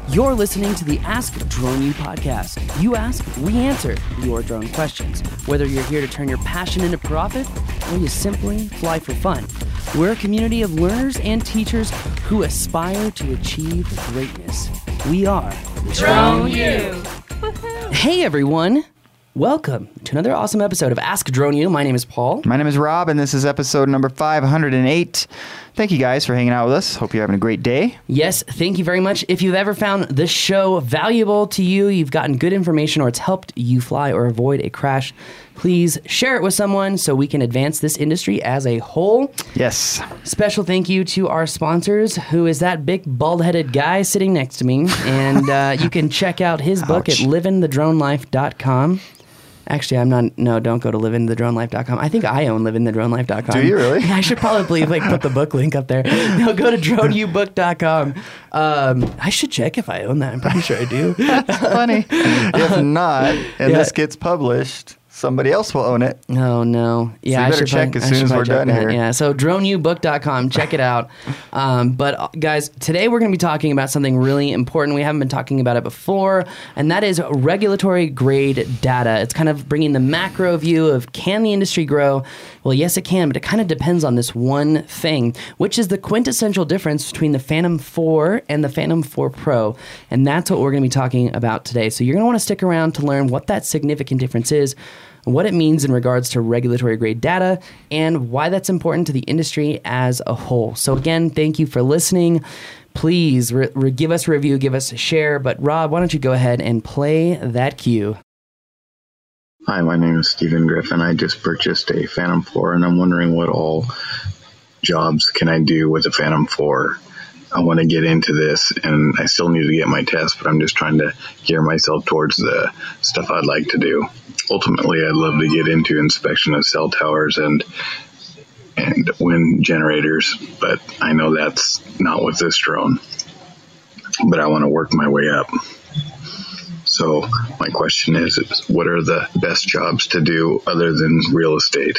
You're listening to the Ask Drone U podcast. You ask, we answer your drone questions. Whether you're here to turn your passion into profit or you simply fly for fun, we're a community of learners and teachers who aspire to achieve greatness. We are Drone U. Hey everyone, welcome to another awesome episode of Ask Drone U. My name is Paul. My name is Rob, and this is episode number 508. Thank you guys for hanging out with us. Hope you're having a great day. Yes, thank you very much. If you've ever found this show valuable to you, you've gotten good information, or it's helped you fly or avoid a crash, please share it with someone so we can advance this industry as a whole. Yes. Special thank you to our sponsors, who is that big bald-headed guy sitting next to me. And you can check out his book at liveinthedronelife.com. Actually, I'm not. No, don't go to liveinthedronelife.com. I think I own liveinthedronelife.com. Do you really? I should probably put the book link up there. No, go to droneubook.com. I should check if I own that. I'm pretty sure I do. That's funny. If not, and this gets published, somebody else will own it. Oh, no. Yeah, so you better check as soon as we're done here. Yeah, so droneubook.com. Check it out. But guys, today we're going to be talking about something really important. We haven't been talking about it before, and that is regulatory grade data. It's kind of bringing the macro view of, can the industry grow? Well, yes, it can, but it kind of depends on this one thing, which is the quintessential difference between the Phantom 4 and the Phantom 4 Pro. And that's what we're going to be talking about today. So you're going to want to stick around to learn what that significant difference is, what it means in regards to regulatory grade data, and why that's important to the industry as a whole. So again, thank you for listening. Please give us a review, give us a share. But Rob, why don't you go ahead and play that cue? Hi, my name is Stephen Griffin. I just purchased a Phantom 4, and I'm wondering what all jobs can I do with a Phantom 4. I want to get into this, and I still need to get my test, but I'm just trying to gear myself towards the stuff I'd like to do. Ultimately, I'd love to get into inspection of cell towers and wind generators, but I know that's not with this drone. But I want to work my way up. So my question is, what are the best jobs to do other than real estate?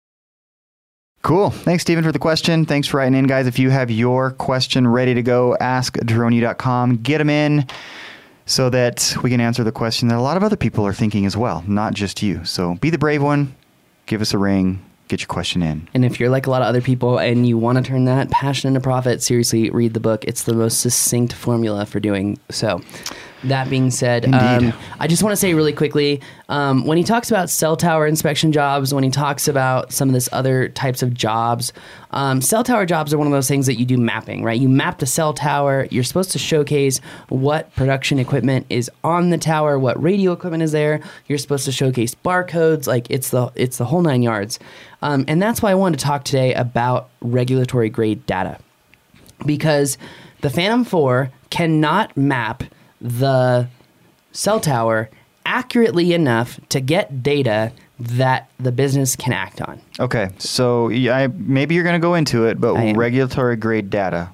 Cool. Thanks, Stephen, for the question. Thanks for writing in, guys. If you have your question ready to go, ask droneu.com. Get them in so that we can answer the question that a lot of other people are thinking as well, not just you. So be the brave one. Give us a ring. Get your question in. And if you're like a lot of other people and you want to turn that passion into profit, seriously, read the book. It's the most succinct formula for doing so. That being said, I just want to say really quickly, when he talks about cell tower inspection jobs, when he talks about some of this other types of jobs, cell tower jobs are one of those things that you do mapping, right? You map the cell tower. You're supposed to showcase what production equipment is on the tower, what radio equipment is there. You're supposed to showcase barcodes. Like it's the whole 9 yards. And that's why I wanted to talk today about regulatory grade data, because the Phantom 4 cannot map the cell tower accurately enough to get data that the business can act on. Okay, so maybe you're going to go into it, but regulatory grade data.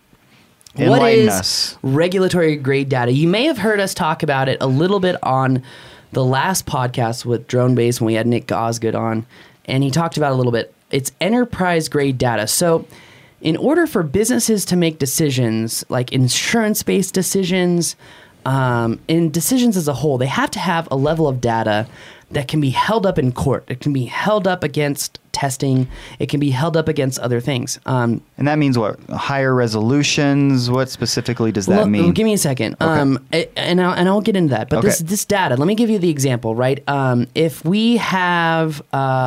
What is regulatory grade data? You may have heard us talk about it a little bit on the last podcast with Drone Base when we had Nick Osgood on, and he talked about it a little bit. It's enterprise grade data. So in order for businesses to make decisions, like insurance-based decisions, in decisions as a whole, they have to have a level of data that can be held up in court. It can be held up against testing. It can be held up against other things. And that means what? Higher resolutions? What specifically does that mean? Give me a second. Okay. And I'll get into that. But this data, let me give you the example, right? If we have,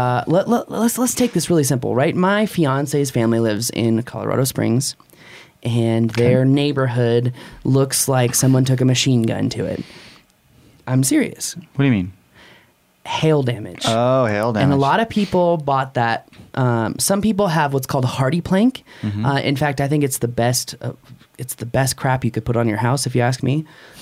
let's take this really simple, right? My fiance's family lives in Colorado Springs, and their neighborhood looks like someone took a machine gun to it. I'm serious. What do you mean? Hail damage. Oh, hail damage. And a lot of people bought that. Some people have what's called a hardy plank. Mm-hmm. In fact, I think it's the best. It's the best crap you could put on your house, if you ask me.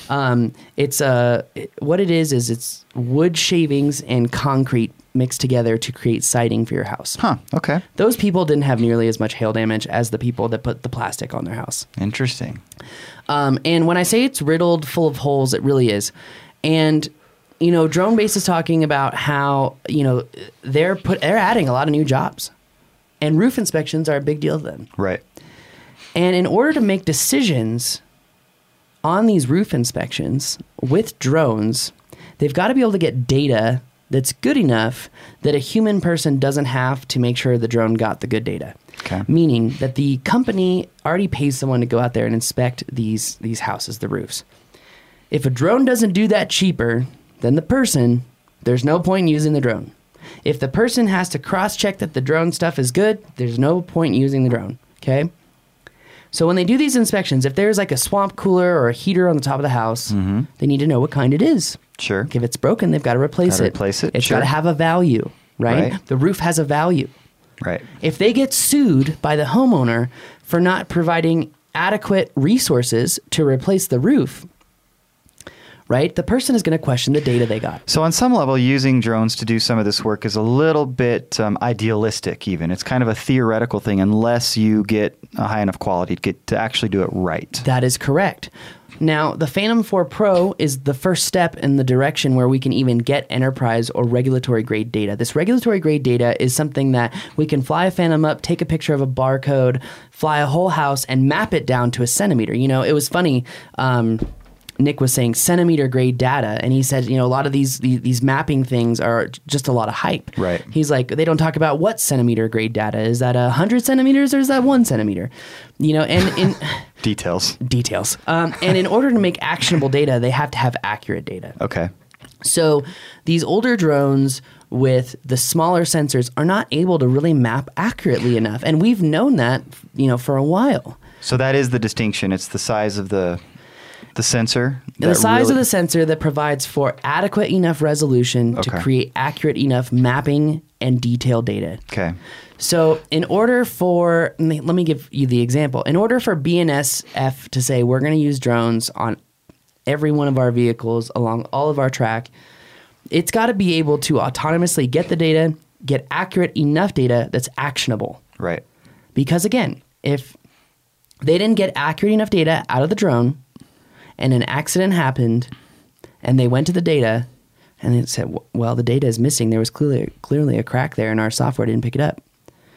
What it is it's wood shavings and concrete mixed together to create siding for your house. Huh, okay. Those people didn't have nearly as much hail damage as the people that put the plastic on their house. Interesting. And when I say it's riddled full of holes, it really is. And you know, Drone Base is talking about how, you know, they're adding a lot of new jobs, and roof inspections are a big deal to them. Right. And in order to make decisions on these roof inspections with drones, they've got to be able to get data that's good enough that a human person doesn't have to make sure the drone got the good data. Okay. Meaning that the company already pays someone to go out there and inspect these houses, the roofs. If a drone doesn't do that cheaper than the person, there's no point in using the drone. If the person has to cross-check that the drone stuff is good, there's no point in using the drone, okay? So when they do these inspections, if there's like a swamp cooler or a heater on the top of the house, they need to know what kind it is. Sure. If it's broken, they've got to replace it. It's sure. got to have a value, right? The roof has a value. Right. If they get sued by the homeowner for not providing adequate resources to replace the roof, right, the person is going to question the data they got. So on some level, using drones to do some of this work is a little bit idealistic even. It's kind of a theoretical thing unless you get a high enough quality to actually do it right. That is correct. Now, the Phantom 4 Pro is the first step in the direction where we can even get enterprise or regulatory grade data. This regulatory grade data is something that we can fly a Phantom up, take a picture of a barcode, fly a whole house, and map it down to a centimeter. You know, it was funny. Nick was saying centimeter grade data, and he said, you know, a lot of these mapping things are just a lot of hype. Right. He's like, they don't talk about what centimeter grade data. Is that 100 centimeters or is that 1 centimeter? You know, and in Details. And in order to make actionable data, they have to have accurate data. Okay. So these older drones with the smaller sensors are not able to really map accurately enough, and we've known that, you know, for a while. So that is the distinction. It's the size of the sensor. The size of the sensor that provides for adequate enough resolution to create accurate enough mapping and detailed data. Okay. So in order for, let me give you the example. In order for BNSF to say we're going to use drones on every one of our vehicles along all of our track, it's got to be able to autonomously get the data, get accurate enough data that's actionable. Right. Because again, if they didn't get accurate enough data out of the drone, and an accident happened, and they went to the data, and they said, well, the data is missing. There was clearly a crack there, and our software didn't pick it up.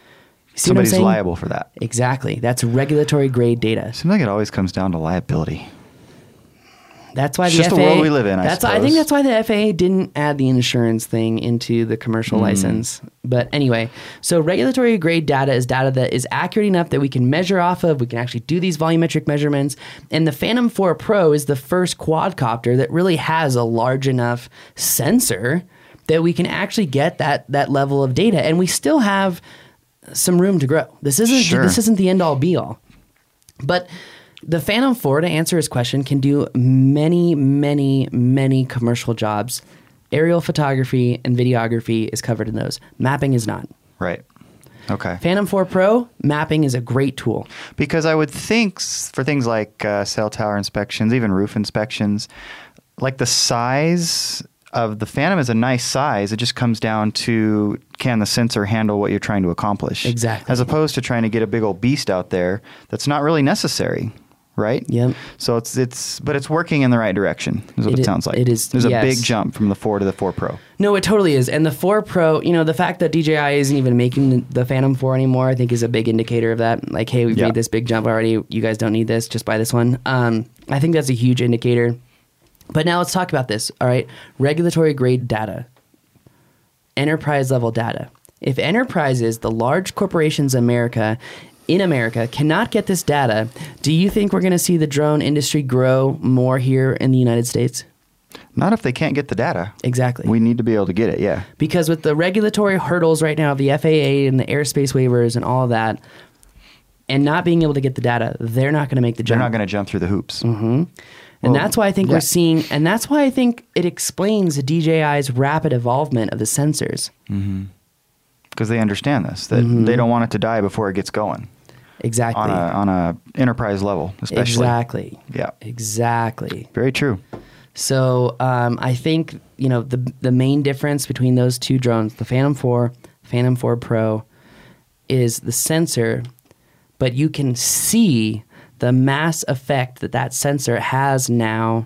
See what I'm Somebody's saying? liable for that. Exactly. That's regulatory grade data. Seems like it always comes down to liability. That's why It's the just FAA, the world we live in, I I suppose. think that's why the FAA didn't add the insurance thing into the commercial license. But anyway, so regulatory grade data is data that is accurate enough that we can measure off of. We can actually do these volumetric measurements. And the Phantom 4 Pro is the first quadcopter that really has a large enough sensor that we can actually get that level of data. And we still have some room to grow. This isn't the end all be all. But the Phantom 4, to answer his question, can do many, many, many commercial jobs. Aerial photography and videography is covered in those. Mapping is not. Right. Okay. Phantom 4 Pro, mapping is a great tool. Because I would think for things like cell tower inspections, even roof inspections, like the size of the Phantom is a nice size. It just comes down to, can the sensor handle what you're trying to accomplish? Exactly. As opposed to trying to get a big old beast out there that's not really necessary. Right? Yep. So it's working in the right direction, is what it sounds like. It is. There's a big jump from the 4 to the 4 Pro. No, it totally is. And the 4 Pro, you know, the fact that DJI isn't even making the Phantom 4 anymore, I think is a big indicator of that. Like, hey, we've made this big jump already. You guys don't need this. Just buy this one. I think that's a huge indicator. But now let's talk about this. All right. Regulatory grade data. Enterprise level data. If enterprises, the large corporations in America cannot get this data, do you think we're going to see the drone industry grow more here in the United States? Not if they can't get the data. Exactly. We need to be able to get it, yeah. Because with the regulatory hurdles right now of the FAA and the airspace waivers and all of that, and not being able to get the data, they're not going to make the jump. They're not going to jump through the hoops. Mm-hmm. And that's why I think we're seeing, and that's why I think it explains DJI's rapid evolvement of the sensors. Mm-hmm. Because they understand this, that they don't want it to die before it gets going. Exactly. On a enterprise level, especially. Exactly. Yeah. Exactly. Very true. So I think, you know, the main difference between those two drones, the Phantom 4, Phantom 4 Pro, is the sensor, but you can see the mass effect that sensor has now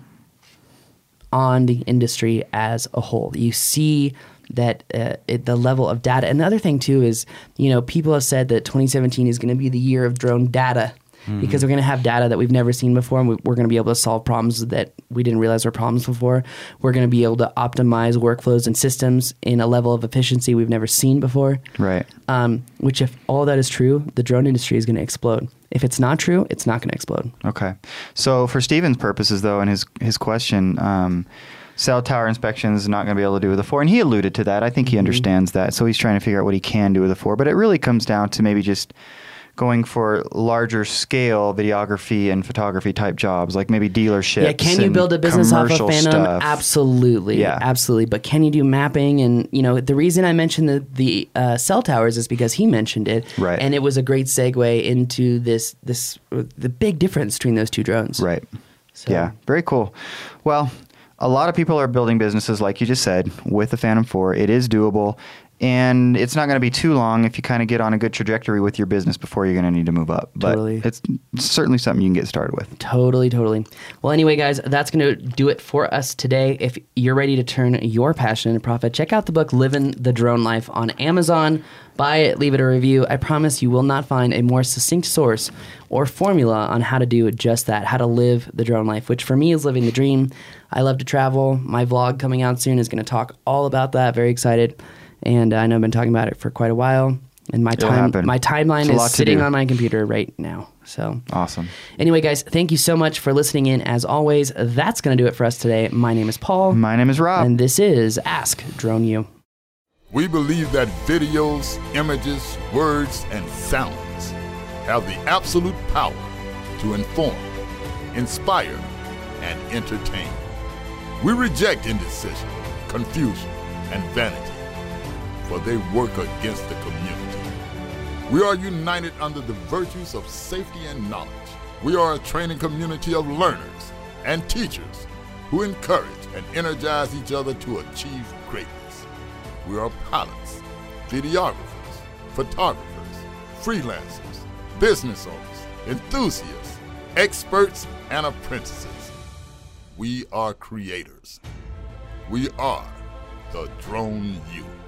on the industry as a whole. You see that the level of data. And the other thing, too, is, you know, people have said that 2017 is going to be the year of drone data. because we're going to have data that we've never seen before, and we're going to be able to solve problems that we didn't realize were problems before. We're going to be able to optimize workflows and systems in a level of efficiency we've never seen before. Right. Which, if all that is true, the drone industry is going to explode. If it's not true, it's not going to explode. Okay. So for Steven's purposes, though, and his question, cell tower inspection is not going to be able to do with the 4. And he alluded to that. I think he understands that. So he's trying to figure out what he can do with the 4. But it really comes down to maybe just going for larger scale videography and photography type jobs, like maybe dealerships. Yeah, can you build a business off of Phantom? Stuff. Absolutely. Yeah. Absolutely. But can you do mapping? And, the reason I mentioned the cell towers is because he mentioned it. Right. And it was a great segue into the big difference between those two drones. Right. So. Yeah. Very cool. Well, a lot of people are building businesses, like you just said, with the Phantom 4. It is doable. And it's not going to be too long if you kind of get on a good trajectory with your business before you're going to need to move up. But Totally. it's certainly something you can get started with. Totally. Well, anyway, guys, that's going to do it for us today. If you're ready to turn your passion into profit, check out the book, Living the Drone Life, on Amazon. Buy it, leave it a review. I promise you will not find a more succinct source or formula on how to do just that, how to live the drone life, which for me is living the dream. I love to travel. My vlog coming out soon is going to talk all about that. Very excited. And I know I've been talking about it for quite a while. And my timeline is sitting on my computer right now. So awesome. Anyway, guys, thank you so much for listening in. As always, that's going to do it for us today. My name is Paul. My name is Rob. And this is Ask Drone U. We believe that videos, images, words, and sounds have the absolute power to inform, inspire, and entertain. We reject indecision, confusion, and vanity, for they work against the community. We are united under the virtues of safety and knowledge. We are a training community of learners and teachers who encourage and energize each other to achieve greatness. We are pilots, videographers, photographers, freelancers, business owners, enthusiasts, experts, and apprentices. We are creators. We are the Drone U.